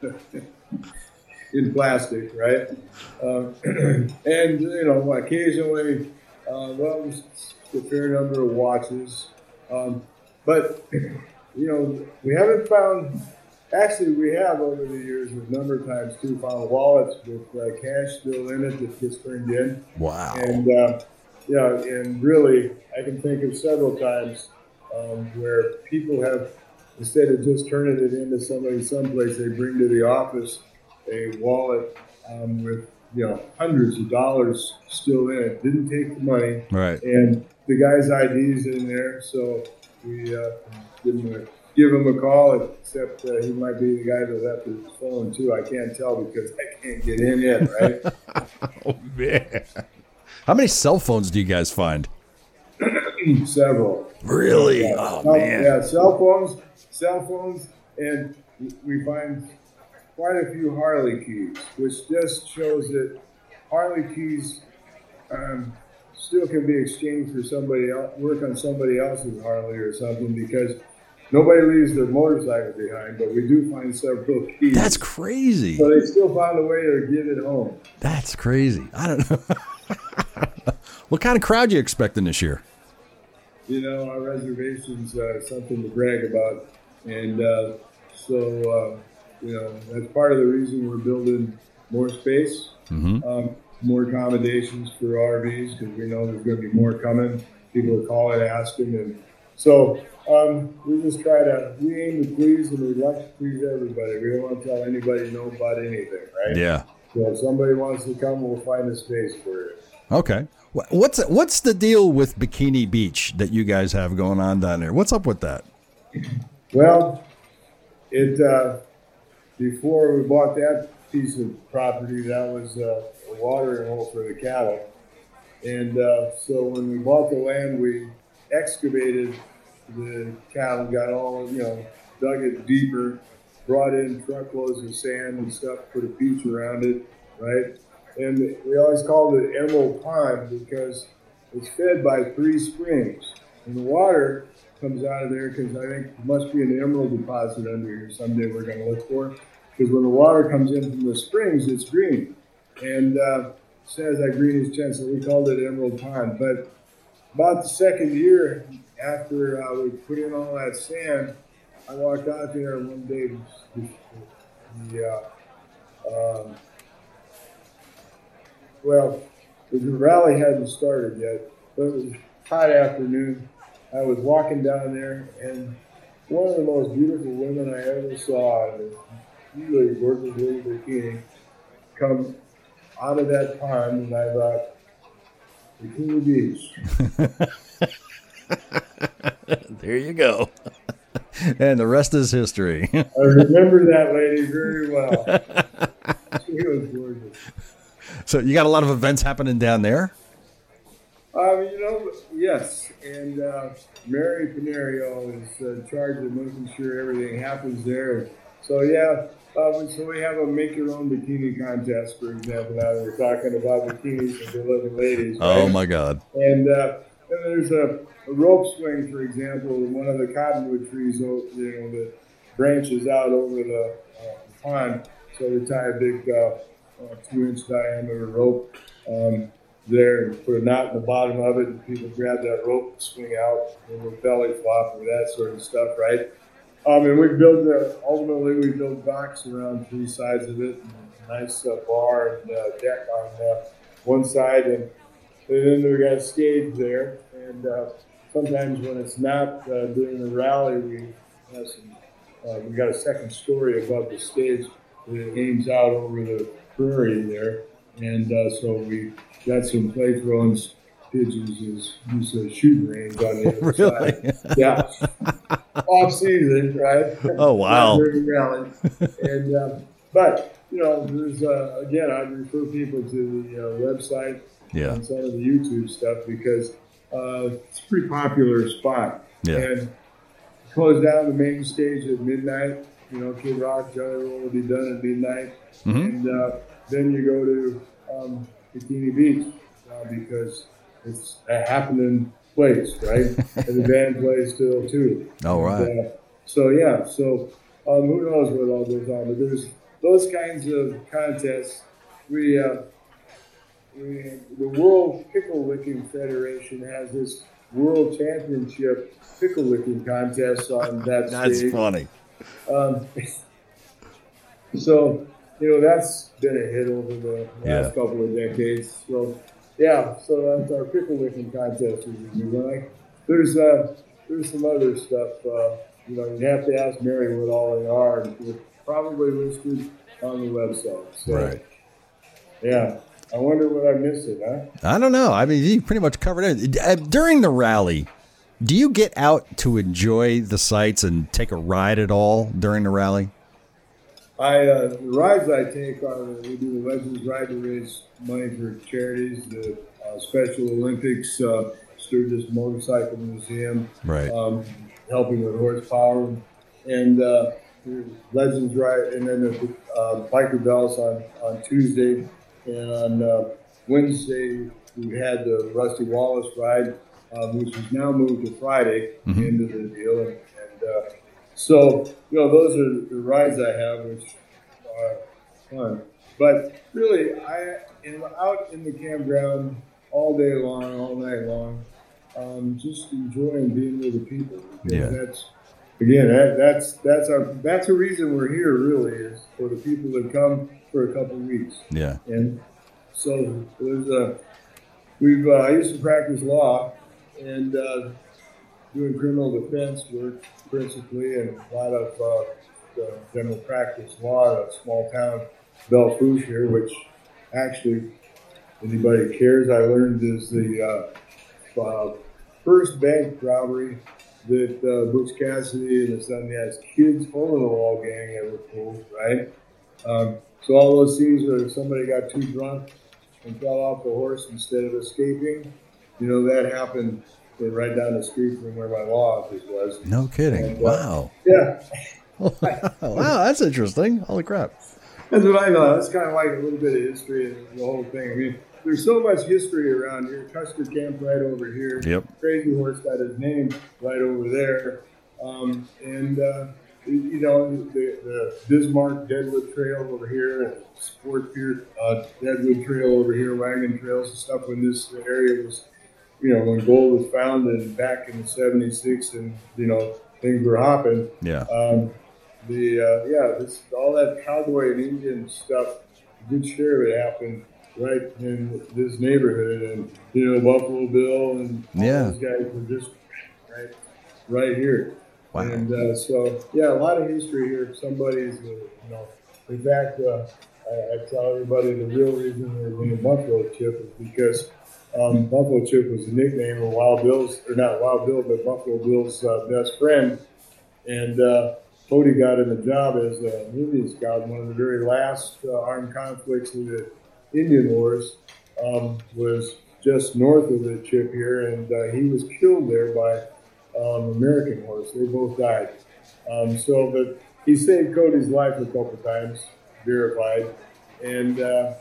Speaker 2: in plastic, right? And occasionally, just a fair number of watches, but we haven't found. Actually, we have over the years a number of times too found wallets with cash still in it that gets turned in.
Speaker 1: Wow.
Speaker 2: And and really, I can think of several times where people have, instead of just turning it into somebody someplace, they bring to the office a wallet with hundreds of dollars still in it. Didn't take the money.
Speaker 1: Right.
Speaker 2: And the guy's ID's in there, so we give him a call, except he might be the guy that left his phone too. I can't tell because I can't get in yet, right?
Speaker 1: Oh, man. How many cell phones do you guys find?
Speaker 2: Several.
Speaker 1: Really?
Speaker 2: Yeah.
Speaker 1: Oh, man.
Speaker 2: Yeah, cell phones, and we find quite a few Harley keys, which just shows that Harley keys still can be exchanged for somebody else, work on somebody else's Harley or something, because nobody leaves their motorcycle behind, but we do find several keys.
Speaker 1: That's crazy.
Speaker 2: So they still found a way to get it home.
Speaker 1: That's crazy. I don't know. What kind of crowd you expecting this year?
Speaker 2: Our reservation's something to brag about. And that's part of the reason we're building more space, more accommodations for RVs, because we know there's going to be more coming. People are calling, asking, and so we just we aim to please, and we'd like to please everybody. We don't want to tell anybody no about anything, right?
Speaker 1: Yeah.
Speaker 2: So if somebody wants to come, we'll find a space for it.
Speaker 1: Okay. What's the deal with Bikini Beach that you guys have going on down there? What's up with that?
Speaker 2: Well, before we bought that piece of property, that was a watering hole for the cattle. And so when we bought the land, we excavated the cattle, got all, dug it deeper, brought in truckloads of sand and stuff, put a beach around it, right? And we always called it Emerald Pond because it's fed by 3 springs. And the water comes out of there because I think there must be an emerald deposit under here someday we're going to look for. Because when the water comes in from the springs, it's green. And it has that greenish tint, so we called it Emerald Pond. But about the second year after we put in all that sand, I walked out there one day. The rally hadn't started yet, but it was a hot afternoon. I was walking down there, and one of the most beautiful women I ever saw, usually gorgeous little bikini, come out of that pond, and I thought, Bikini Beach.
Speaker 1: There you go. And the rest is history.
Speaker 2: I remember that lady very well. She was gorgeous.
Speaker 1: So you got a lot of events happening down there?
Speaker 2: Yes. And Mary Panario is in charge of making sure everything happens there. So, yeah. So we have a make-your-own bikini contest, for example. Now we're talking about bikinis for good-looking ladies. Right?
Speaker 1: Oh, my God.
Speaker 2: And there's a rope swing, for example, in one of the cottonwood trees, that branches out over the pond. So we tie a big 2-inch diameter rope there and put a knot in the bottom of it, and people grab that rope and swing out with belly flop or that sort of stuff, right? And ultimately we built docks around 3 sides of it, and a nice bar and deck on one side, and then we got a stage there. And sometimes when it's not during the rally, we got a second story above the stage that aims out over the prairie there, and so we got some play throwing pigeons as shooting range on the other
Speaker 1: really?
Speaker 2: side. Yeah. Off season, right?
Speaker 1: Oh, wow.
Speaker 2: Rally. And but there's again, I'd refer people to the website and some of the YouTube stuff because it's a pretty popular spot.
Speaker 1: Yeah.
Speaker 2: And close down the main stage at midnight. Kid Rock, Jelly Roll will be done at midnight, and then you go to Bikini Beach because it's a happening place, right? And the band plays still too.
Speaker 1: All right.
Speaker 2: So who knows what all goes on? But there's those kinds of contests. The World Pickle Licking Federation has this World Championship pickle licking contest on that stage.
Speaker 1: That's funny.
Speaker 2: So that's been a hit over the last couple of decades. So that's our pickle licking contest. There's some other stuff. You'd have to ask Mary what all they are. They're probably listed on the website. So,
Speaker 1: right.
Speaker 2: Yeah. I wonder what I'm missing, huh?
Speaker 1: I don't know. I mean, you pretty much covered it. During the rally, do you get out to enjoy the sights and take a ride at all during the rally?
Speaker 2: The rides I take we do the Legends Ride to raise money for charities, the Special Olympics, Sturgis Motorcycle Museum,
Speaker 1: right?
Speaker 2: Helping with horsepower, and Legends Ride, and then the Biker Bells on Tuesday, and on Wednesday we had the Rusty Wallace ride, which is now moved to Friday, the end of the deal, and so those are the rides I have, which are fun. But really, I am out in the campground all day long, all night long, just enjoying being with the people. That's a reason we're here. Really, is for the people that come for a couple of weeks. Yeah. And so I used to practice law and doing criminal defense work principally, and a lot of general practice law in a small town, Belle Fourche here, which actually, anybody cares, I learned is the first bank robbery that Butch Cassidy and his Sundance Kids hole-in-the-wall gang ever pulled, right? So all those scenes where somebody got too drunk and fell off the horse instead of escaping, that happened right down the street from where my law office was.
Speaker 1: No kidding.
Speaker 2: And,
Speaker 1: wow.
Speaker 2: Yeah.
Speaker 1: Wow, that's interesting. Holy crap.
Speaker 2: That's what I know. That's kind of like a little bit of history and the whole thing. I mean, there's so much history around here. Custer Camp right over here.
Speaker 1: Yep.
Speaker 2: Crazy Horse got his name right over there. The Bismarck Deadwood Trail over here, and Sport Pier Deadwood Trail over here, wagon trails and stuff when this area was, when gold was found and back in the 76 and, things were hopping.
Speaker 1: Yeah.
Speaker 2: All that cowboy and Indian stuff, a good share of it happened right in this neighborhood, and Buffalo Bill and all those guys were just right here.
Speaker 1: Wow.
Speaker 2: And a lot of history here. Somebody's, in fact, I tell everybody the real reason they're named Buffalo Chip is because Buffalo Chip was a nickname of Wild Bill's, or not Wild Bill, but Buffalo Bill's best friend. And Cody got him a job as an Indian scout. One of the very last armed conflicts in the Indian Wars was just north of the Chip here, and he was killed there by American horse. They both died. But he saved Cody's life a couple times, verified. And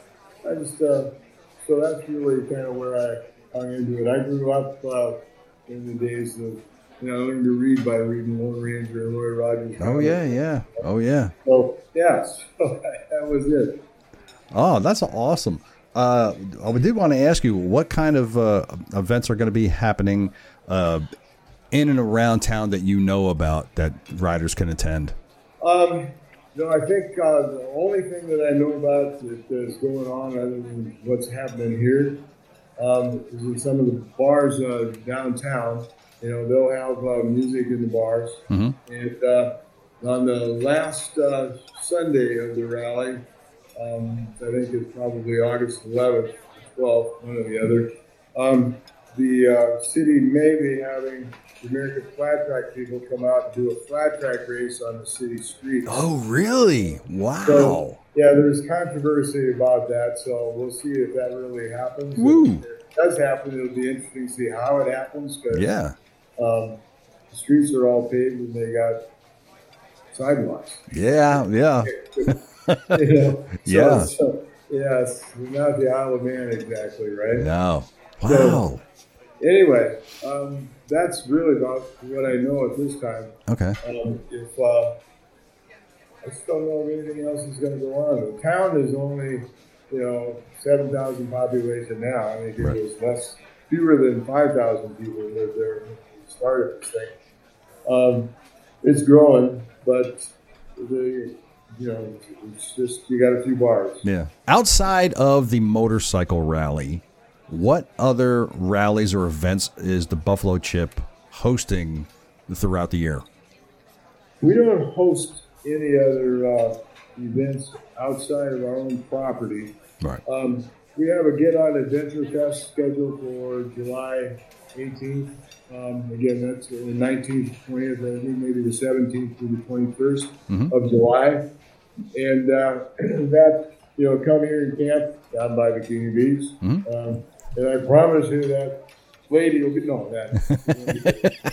Speaker 2: so that's really kind of where I hung into it. I grew up in the days of, I learned to read by reading Lone Ranger and Roy Rogers.
Speaker 1: Oh, yeah.
Speaker 2: So that was it.
Speaker 1: Oh, that's awesome. I did want to ask you, what kind of events are going to be happening in and around town that you know about that riders can attend?
Speaker 2: I think the only thing that I know about that is going on other than what's happening here is in some of the bars downtown. They'll have music in the bars.
Speaker 1: Mm-hmm.
Speaker 2: And on the last Sunday of the rally, I think it's probably August 11th, 12th, one or the other, the city may be having the American Flat Track people come out and do a flat track race on the city streets.
Speaker 1: Oh, really? Wow.
Speaker 2: So, there's controversy about that, so we'll see if that really happens.
Speaker 1: Woo.
Speaker 2: If it does happen, it'll be interesting to see how it happens.
Speaker 1: Yeah.
Speaker 2: The streets are all paved and they got sidewalks.
Speaker 1: Yeah.
Speaker 2: Yes, not the Isle of Man exactly, right?
Speaker 1: No. Wow.
Speaker 2: So, anyway, that's really about what I know at this time.
Speaker 1: Okay.
Speaker 2: I just don't know if anything else is going to go on. The town is only, 7,000 population now. I think it was fewer than 5,000 people live there when we started this thing. It's growing, but it's just, you got a few bars.
Speaker 1: Yeah. Outside of the motorcycle rally, what other rallies or events is the Buffalo Chip hosting throughout the year?
Speaker 2: We don't host any other events outside of our own property.
Speaker 1: Right.
Speaker 2: We have a Get On Adventure Fest scheduled for July 18th. Again, that's the 19th, 20th, I think maybe the 17th through the 21st of July. And that, come here and camp down by Bikini Beach. Mm-hmm. And I promise you that lady will that.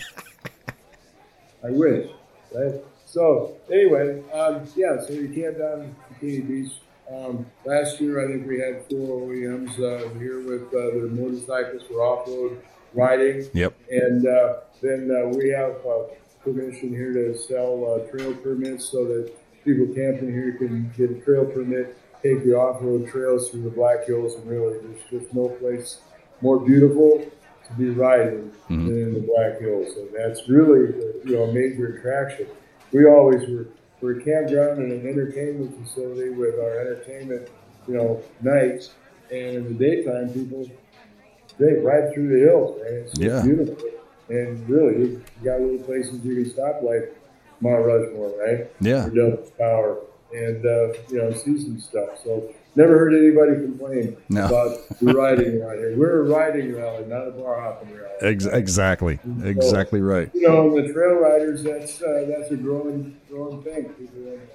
Speaker 2: I wish, right? So anyway, so you camp down Bikini Beach. Last year, I think we had 4 OEMs here with their motorcycles for off-road riding.
Speaker 1: Yep.
Speaker 2: And then we have permission here to sell trail permits so that people camping here can get a trail permit, take the off-road trails through the Black Hills, and really there's just no place more beautiful to be riding than in the Black Hills. And that's really a major attraction. We always we're a campground and an entertainment facility with our entertainment, nights. And in the daytime, people, they ride through the hills, man. It's beautiful. And really, you got little places you can stop, like Mount Rushmore, right?
Speaker 1: Yeah.
Speaker 2: Or Delta Tower, and, see some stuff. So never heard anybody complain about the riding around here. We're a riding rally, not a bar hopping rally.
Speaker 1: Exactly. Exactly right.
Speaker 2: The trail riders, that's a growing thing. People in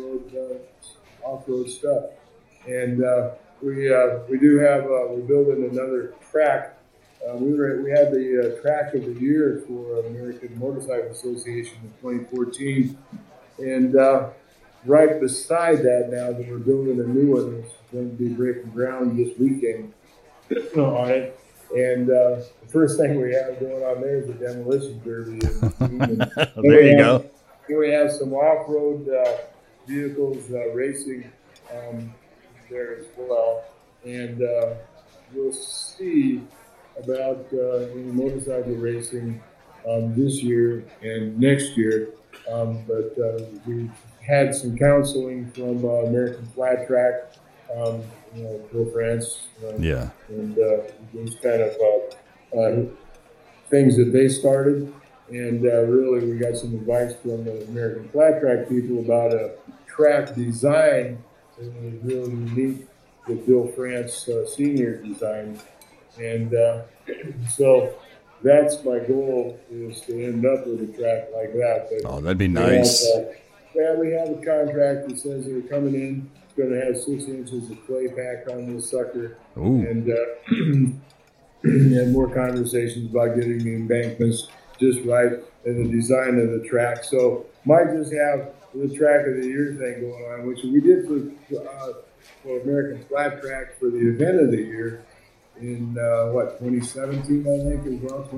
Speaker 2: off-road stuff. And we do have, we're building another track. We had the track of the year for American Motorcycle Association in 2014. And right beside that now that we're building a new one, it's going to be breaking ground this weekend. on it. And the first thing we have going on there is a demolition derby.
Speaker 1: There you go.
Speaker 2: Here we have some off-road vehicles racing there as well. And we'll see about motorcycle racing this year and next year. But we had some counseling from American Flat Track, Bill France.
Speaker 1: Yeah.
Speaker 2: And those kind of things that they started. And really, we got some advice from the American Flat Track people about a track design that was really unique that Bill France Sr. designed. And so that's my goal, is to end up with a track like that. But
Speaker 1: that'd be nice.
Speaker 2: We have a contract that says they're coming in. It's going to have 6 inches of clay pack on this sucker.
Speaker 1: Ooh.
Speaker 2: And had more conversations about getting the embankments just right and the design of the track. So might just have the track of the year thing going on, which we did for American Flat Track for the event of the year in 2017, I think, as well.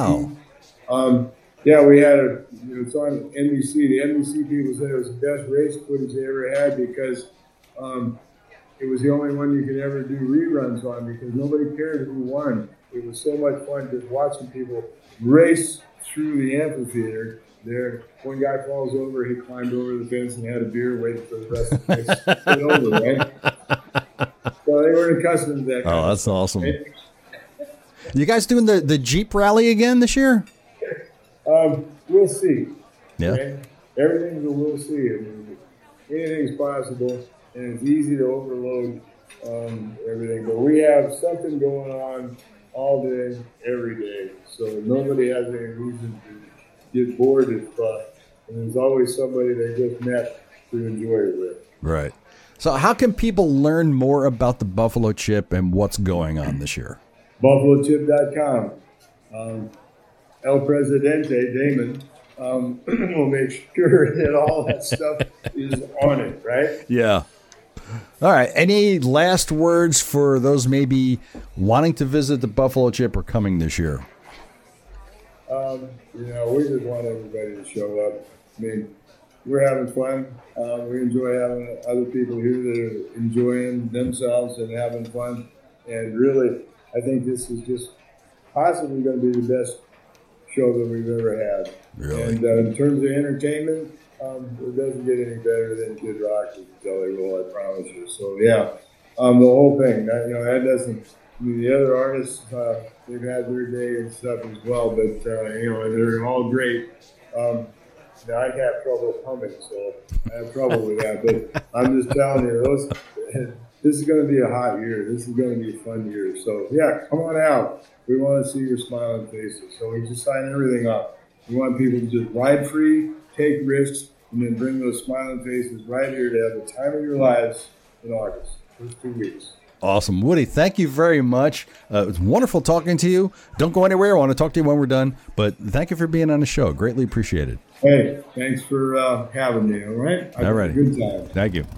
Speaker 1: Wow.
Speaker 2: Yeah, we had it's on NBC. The NBC people said it was the best race footage they ever had because it was the only one you could ever do reruns on because nobody cared who won. It was so much fun just watching people race through the amphitheater. There, one guy falls over, he climbed over the fence and had a beer waiting for the rest of the race to get over, right? So they weren't accustomed to that.
Speaker 1: Oh, that's awesome. You guys doing the Jeep rally again this year?
Speaker 2: We'll see.
Speaker 1: Yeah.
Speaker 2: Okay? Everything's a we'll see. I mean, anything's possible, and it's easy to overload everything. But we have something going on all day, every day. So nobody has any reason to get bored if and there's always somebody they just met to enjoy it with.
Speaker 1: Right. So how can people learn more about the Buffalo Chip and what's going on this year?
Speaker 2: BuffaloChip.com. El Presidente, Damon, will make sure that all that stuff is on it, right?
Speaker 1: Yeah. All right. Any last words for those maybe wanting to visit the Buffalo Chip or coming this year?
Speaker 2: We just want everybody to show up. I mean, we're having fun. We enjoy having other people here that are enjoying themselves and having fun. And really, I think this is just possibly going to be the best show that we've ever had.
Speaker 1: Really?
Speaker 2: And in terms of entertainment, it doesn't get any better than Kid Rock and Jelly Roll, I promise you. So, yeah, the whole thing, that doesn't, the other artists, they've had their day and stuff as well, but, they're all great. I have trouble humming, so I have trouble with that. But I'm just telling you, this is going to be a hot year. This is going to be a fun year. So, yeah, come on out. We want to see your smiling faces. So we just sign everything up. We want people to just ride free, take risks, and then bring those smiling faces right here to have the time of your lives in August. First 2 weeks.
Speaker 1: Awesome. Woody, thank you very much. It was wonderful talking to you. Don't go anywhere. I want to talk to you when we're done. But thank you for being on the show. Greatly appreciated.
Speaker 2: Hey, thanks for having me, all right?
Speaker 1: All right.
Speaker 2: Good time.
Speaker 1: Thank you.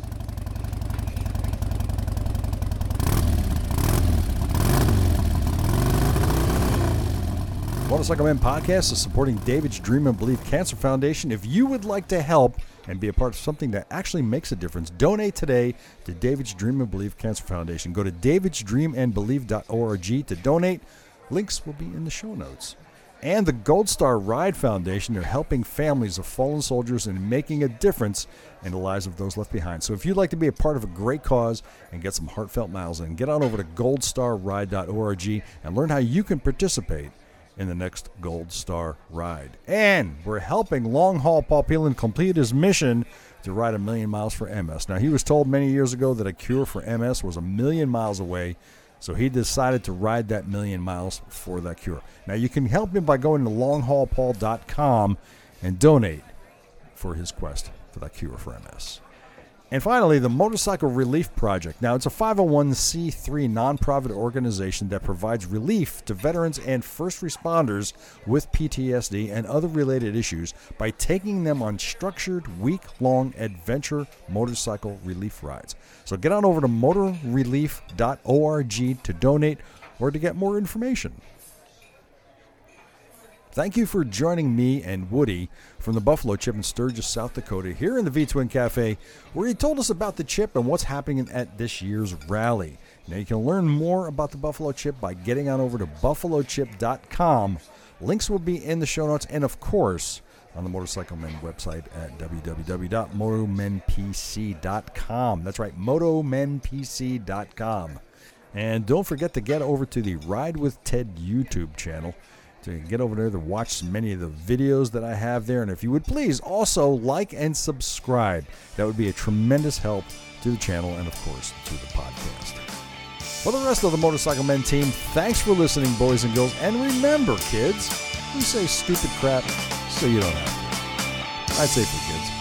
Speaker 1: Motorcycle Men Podcast is supporting David's Dream and Believe Cancer Foundation. If you would like to help and be a part of something that actually makes a difference, donate today to David's Dream and Believe Cancer Foundation. Go to davidsdreamandbelieve.org to donate. Links will be in the show notes. And the Gold Star Ride Foundation, they're helping families of fallen soldiers and making a difference in the lives of those left behind. So if you'd like to be a part of a great cause and get some heartfelt miles in, get on over to goldstarride.org and learn how you can participate in the next Gold Star Ride. And we're helping Long Haul Paul Phelan complete his mission to ride 1 million miles for MS. Now, he was told many years ago that a cure for MS was 1 million miles away, so he decided to ride that 1 million miles for that cure. Now, you can help him by going to longhaulpaul.com and donate for his quest for that cure for MS. And finally, the Motorcycle Relief Project. Now, it's a 501c3 nonprofit organization that provides relief to veterans and first responders with PTSD and other related issues by taking them on structured, week-long adventure motorcycle relief rides. So get on over to motorrelief.org to donate or to get more information. Thank you for joining me and Woody from the Buffalo Chip in Sturgis, South Dakota, here in the V-Twin Cafe, where he told us about the chip and what's happening at this year's rally. Now, you can learn more about the Buffalo Chip by getting on over to buffalochip.com. Links will be in the show notes and, of course, on the Motorcycle Men website at www.motomenpc.com. That's right, motomenpc.com. And don't forget to get over to the Ride with Ted YouTube channel to get over there to watch many of the videos that I have there. And if you would please also like and subscribe. That would be a tremendous help to the channel and, of course, to the podcast. For the rest of the Motorcycle Men team, thanks for listening, boys and girls. And remember, kids, we say stupid crap so you don't have to. I'd say for kids.